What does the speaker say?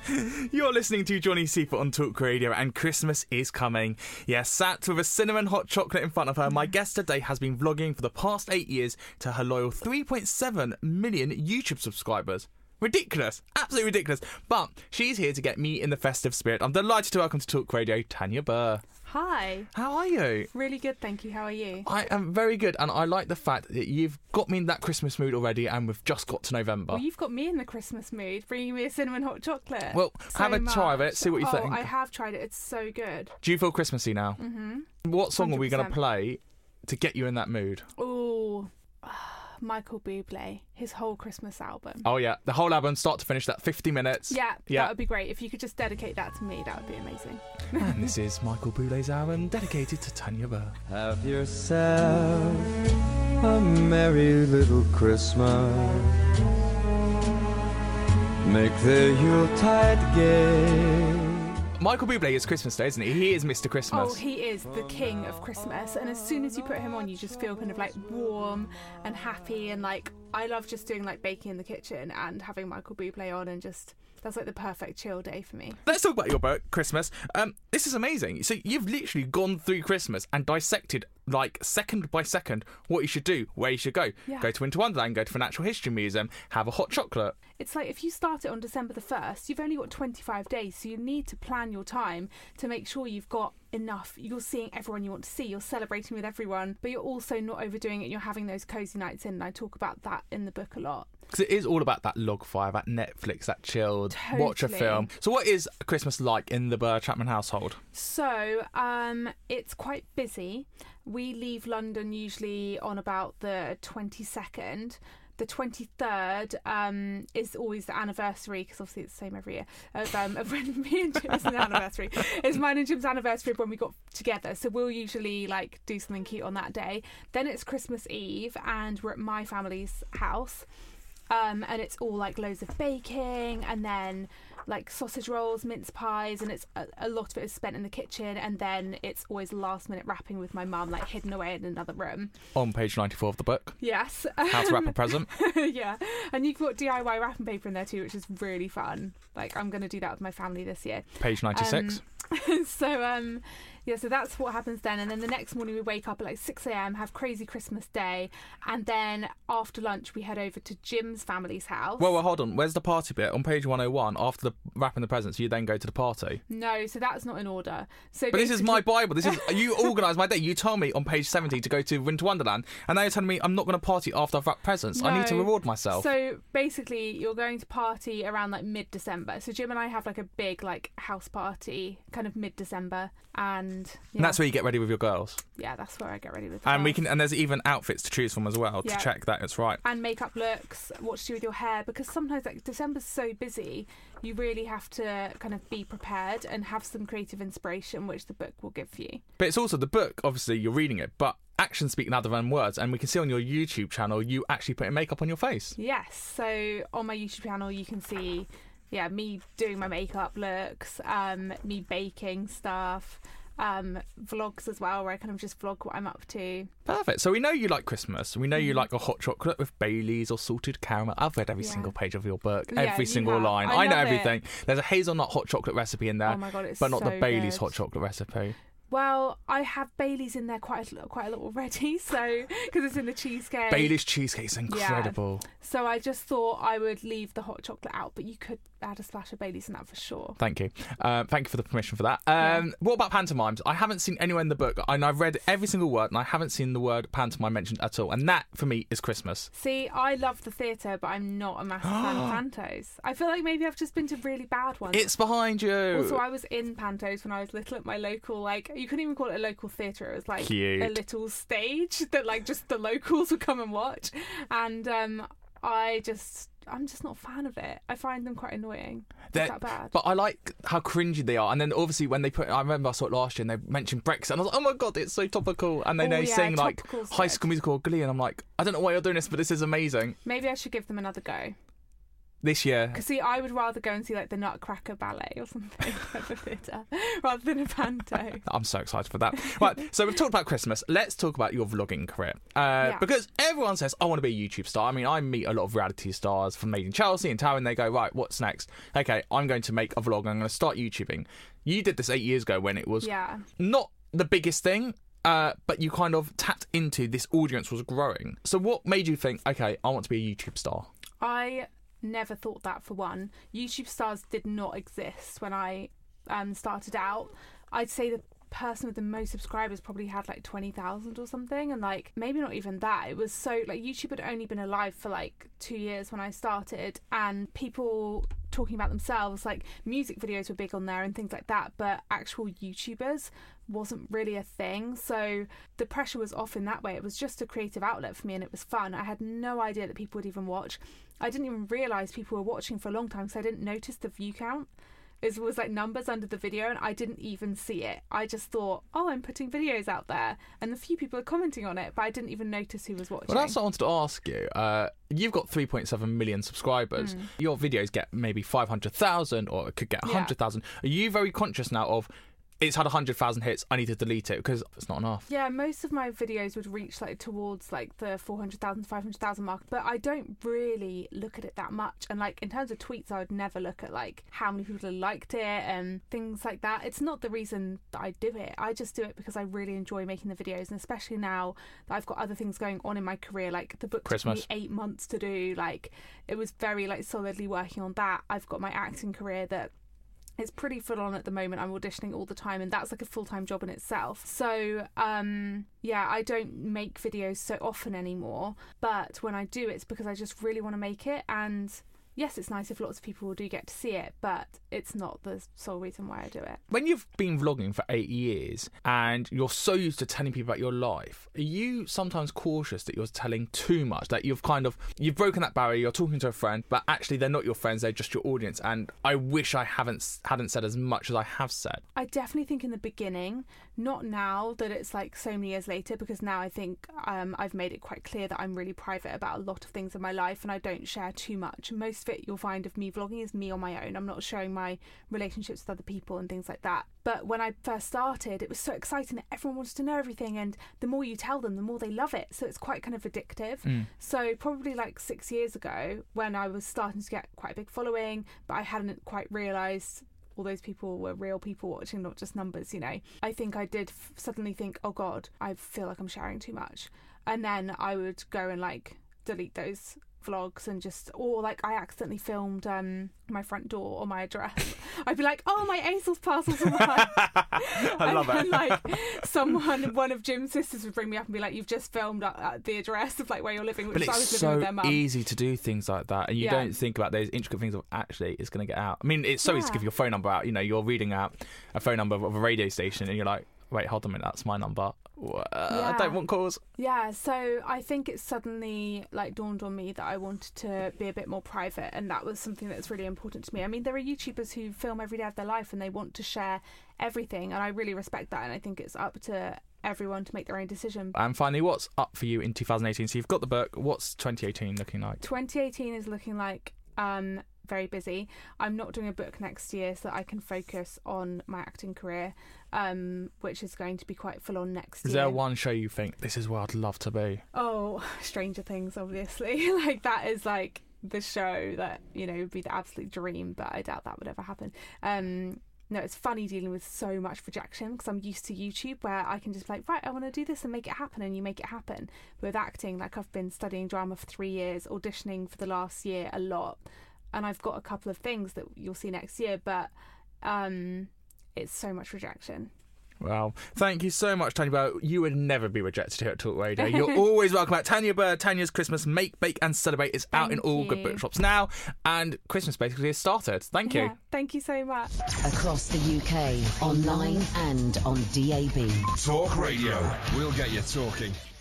You're listening to Johnny Seifert on Talk Radio, and Christmas is coming. Yes, sat with a cinnamon hot chocolate in front of her, my guest today has been vlogging for the past 8 years to her loyal 3.7 million YouTube subscribers. Ridiculous. Absolutely ridiculous. But she's here to get me in the festive spirit. I'm delighted to welcome to Talk Radio, Tanya Burr. Hi. How are you? Really good, thank you. How are you? I am very good, and I like the fact that you've got me in that Christmas mood already, and we've just got to November. Well, you've got me in the Christmas mood, bringing me a cinnamon hot chocolate. Well, have a try of it, see what you think. I have tried it. It's so good. Do you feel Christmassy now? Mm-hmm. What song 100%. are we going to play to get you in that mood? Ooh, Michael Bublé, his whole Christmas album. Oh, yeah. The whole album, start to finish, that 50 minutes. Yeah, that would be great. If you could just dedicate that to me, that would be amazing. And this is Michael Bublé's album, dedicated to Tanya Burr. Have yourself a merry little Christmas. Make the Yuletide gay. Michael Bublé is Christmas Day, isn't he? He is Mr. Christmas. Oh, he is the king of Christmas. And as soon as you put him on, you just feel kind of like warm and happy. And like, I love just doing like baking in the kitchen and having Michael Bublé on, and just, that's like the perfect chill day for me. Let's talk about your book, Christmas. This is amazing. So you've literally gone through Christmas and dissected, like, second by second, what you should do, where you should go. Yeah. Go to Winter Wonderland, go to the Natural History Museum, have a hot chocolate. It's like if you start it on December the 1st, you've only got 25 days, so you need to plan your time to make sure you've got enough. You're seeing everyone you want to see, you're celebrating with everyone, but you're also not overdoing it. You're having those cozy nights in, and I talk about that in the book a lot. Because it is all about that log fire, that Netflix, that chilled, watch a Totally. film. So what is Christmas like in the Burr Chapman household? So, it's quite busy. We leave London usually on about the 22nd. The 23rd is always the anniversary, because obviously it's the same every year, of when me and Jim, it's an anniversary. It's mine and Jim's anniversary of when we got together. So we'll usually like do something cute on that day. Then it's Christmas Eve, and we're at my family's house. And it's all like loads of baking, and then like sausage rolls, mince pies, and it's a lot of it is spent in the kitchen, and then it's always last minute wrapping with my mum, like hidden away in another room. On page 94 of the book. Yes. How to wrap a present. Yeah, and you've got DIY wrapping paper in there too, which is really fun. Like, I'm going to do that with my family this year. Page 96. So that's what happens then, and then the next morning we wake up at like 6 a.m, have crazy Christmas day, and then after lunch we head over to Jim's family's house. Well, hold on. Where's the party bit? On page 101, after the wrapping the presents, you then go to the party. No, so that's not in order. So But this is my Bible. This is you organised my day. You told me on page 70 to go to Winter Wonderland, and now you're telling me I'm not going to party after I've wrapped presents. I need to reward myself. So basically, you're going to party around like mid-December. So Jim and I have like a big like house party, kind of mid-December, and And that's where you get ready with your girls. Yeah, that's where I get ready with. The And girls. and there's even outfits to choose from as well to Yeah. check that it's right. And makeup looks, what to do with your hair, because sometimes like December's so busy, you really have to kind of be prepared and have some creative inspiration, which the book will give you. But it's also the book, obviously you're reading it, but actions speak louder than words, and we can see on your YouTube channel you actually putting makeup on your face. Yes, so on my YouTube channel you can see, me doing my makeup looks, me baking stuff, vlogs as well, where I kind of just vlog what I'm up to. Perfect. So we know you like Christmas. We know you like a hot chocolate with Baileys or salted caramel. I've read every single page of your book, Yeah, every you single have. line. I know love everything. There's a hazelnut hot chocolate recipe in there, Oh my God, it's but not the so Baileys good. hot chocolate recipe. Well, I have Baileys in there quite a lot already, so because it's in the cheesecake. Baileys cheesecake's incredible. So I just thought I would leave the hot chocolate out, but you could add a splash of Baileys in that for sure. Thank you. Thank you for the permission for that. Yeah. What about pantomimes? I haven't seen anywhere in the book, and I've read every single word, and I haven't seen the word pantomime mentioned at all. And that, for me, is Christmas. See, I love the theatre, but I'm not a massive fan of pantos. I feel like maybe I've just been to really bad ones. It's behind you. Also, I was in pantos when I was little at my local, like, you couldn't even call it a local theatre. It was like Cute. a little stage that like just the locals would come and watch. And I'm just not a fan of it. I find them quite annoying. It's that bad. But I like how cringy they are. And then obviously when I remember I saw it last year and they mentioned Brexit, and I was like, oh my God, it's so topical. And then they sing like topical's High good. School Musical or Glee, and I'm like, I don't know why you're doing this, but this is amazing. Maybe I should give them another go. this year. Because see, I would rather go and see like the Nutcracker Ballet or something at the theatre rather than a panto. I'm so excited for that. Right, so we've talked about Christmas. Let's talk about your vlogging career. Because everyone says, I want to be a YouTube star. I mean, I meet a lot of reality stars from Made in Chelsea and Tower, and they go, right, what's next? Okay, I'm going to make a vlog. I'm going to start YouTubing. You did this 8 years ago when it was not the biggest thing, but you kind of tapped into this audience was growing. So what made you think, okay, I want to be a YouTube star? I never thought that, for one. YouTube stars did not exist when I started out. I'd say the person with the most subscribers probably had like 20,000 or something, and like maybe not even that. It was so like YouTube had only been alive for like 2 years when I started, and people talking about themselves, like music videos were big on there and things like that, but actual YouTubers wasn't really a thing. So the pressure was off in that way. It was just a creative outlet for me, and it was fun. I had no idea that people would even watch. I didn't even realise people were watching for a long time because I didn't notice the view count. It was like numbers under the video, and I didn't even see it. I just thought, oh, I'm putting videos out there, and a few people are commenting on it, but I didn't even notice who was watching. Well, that's what I wanted to ask you. You've got 3.7 million subscribers. Your videos get maybe 500,000, or it could get 100,000. Are you very conscious now of, it's had 100,000 hits, I need to delete it because it's not enough? Yeah, most of my videos would reach like towards like the 400,000, 500,000 mark, but I don't really look at it that much. And like in terms of tweets, I would never look at like how many people have liked it and things like that. It's not the reason that I do it. I just do it because I really enjoy making the videos, and especially now that I've got other things going on in my career, like the book Christmas took me 8 months to do. Like it was very like solidly working on that. I've got my acting career that it's pretty full on at the moment. I'm auditioning all the time, and that's like a full-time job in itself. So, I don't make videos so often anymore. But when I do, it's because I just really want to make it. And yes, it's nice if lots of people do get to see it, but it's not the sole reason why I do it. When you've been vlogging for 8 years and you're so used to telling people about your life, are you sometimes cautious that you're telling too much, that you've broken that barrier, you're talking to a friend, but actually they're not your friends, they're just your audience, and I wish I hadn't said as much as I have said? I definitely think in the beginning, not now that it's like so many years later, because now I think I've made it quite clear that I'm really private about a lot of things in my life, and I don't share too much. Most of it you'll find of me vlogging is me on my own. I'm not showing my relationships with other people and things like that. But when I first started, it was so exciting that everyone wanted to know everything, and the more you tell them, the more they love it. So it's quite kind of addictive. So probably like 6 years ago, when I was starting to get quite a big following, but I hadn't quite realised all those people were real people watching, not just numbers, you know, I think I did suddenly think, oh God, I feel like I'm sharing too much. And then I would go and like delete those vlogs, and just, or like I accidentally filmed my front door or my address. I'd be like, oh, my ASOS parcels arrived. I love it. And like one of Jim's sisters would bring me up and be like, you've just filmed the address of like where you're living, which but I it's was living with their so mum. easy to do things like that, and you don't think about those intricate things of actually it's going to get out. I mean, it's so easy to give your phone number out. You know, you're reading out a phone number of a radio station and you're like, wait, hold on a minute, that's my number. I don't want calls. Yeah, so I think it suddenly like dawned on me that I wanted to be a bit more private, and that was something that's really important to me. I mean, there are YouTubers who film every day of their life and they want to share everything, and I really respect that, and I think it's up to everyone to make their own decision. And finally, what's up for you in 2018? So you've got the book. What's 2018 looking like? 2018 is looking like very busy. I'm not doing a book next year, so that I can focus on my acting career, which is going to be quite full on next year. Is there one show you think, this is where I'd love to be? Oh, Stranger Things, obviously. Like that is like the show that, you know, would be the absolute dream, but I doubt that would ever happen. No, it's funny dealing with so much rejection because I'm used to YouTube where I can just be like, right, I want to do this and make it happen, and you make it happen. With acting, like I've been studying drama for 3 years, auditioning for the last year a lot, and I've got a couple of things that you'll see next year, but it's so much rejection. Well, thank you so much, Tanya Bird. You would never be rejected here at Talk Radio. You're always welcome back. Tanya Bird, Tanya's Christmas Make, Bake and Celebrate is out in all good bookshops now, and Christmas basically has started. Thank you. Yeah, thank you so much. Across the UK, online and on DAB. Talk Radio. We'll get you talking.